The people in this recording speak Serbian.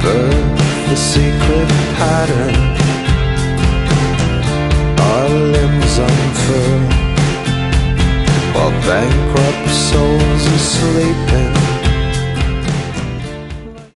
birth the secret pattern. Our limbs unfurl while bankrupt souls are sleeping.